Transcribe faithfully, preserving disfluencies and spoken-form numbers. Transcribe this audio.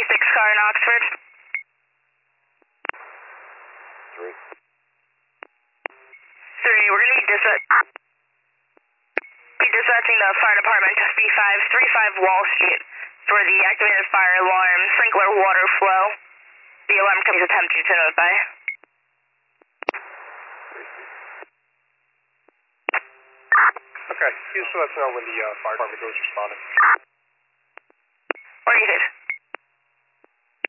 six car in Oxford. Three. Three, we're going to be dispatch. Be dispatching the fire department to B five thirty-five Wall Street for the activated fire alarm sprinkler water flow. The alarm company's attempting to notify. Okay, you just let us know when the uh, fire department goes responding. What do you say,